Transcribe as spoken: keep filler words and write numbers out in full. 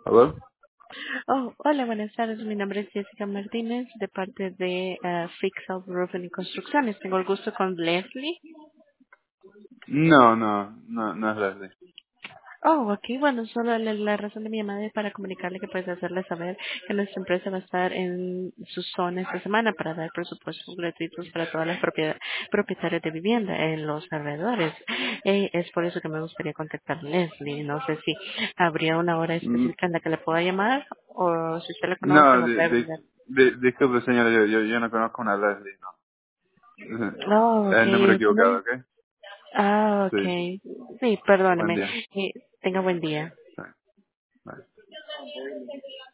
¿Aló? Oh, hola, buenas tardes. Mi nombre es Jessica Martínez, de parte de uh, Fix Up Roofing y Construcciones. Tengo el gusto con Leslie. No, no, no, no es Leslie. Oh, ok. Bueno, solo la, la razón de mi llamada es para comunicarle que puede hacerle saber que nuestra empresa va a estar en su zona esta semana para dar presupuestos gratuitos para todas las propiedad- propietarios de vivienda en los alrededores. Eh, es por eso que me gustaría contactar a Leslie. No sé si habría una hora Mm, específica en la que le pueda llamar o si usted la conoce No, me de, puede de, brindar. de- disculpe señora, yo, yo, yo no conozco una Leslie, no. Oh, Es el número ok. equivocado, ¿ok? Ah, Sí, okay. Sí, buen perdóneme. día. Eh, tenga buen día. Sí, bye.